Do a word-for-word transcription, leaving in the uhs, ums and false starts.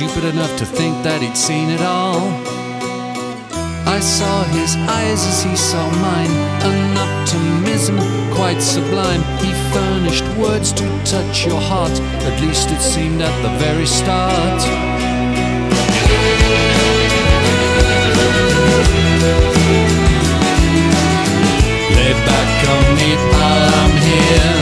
stupid enough to think that he'd seen it all. I saw his eyes as he saw mine, an optimism quite sublime. He furnished words to touch your heart, at least it seemed at the very start. Lay back on me while I'm here.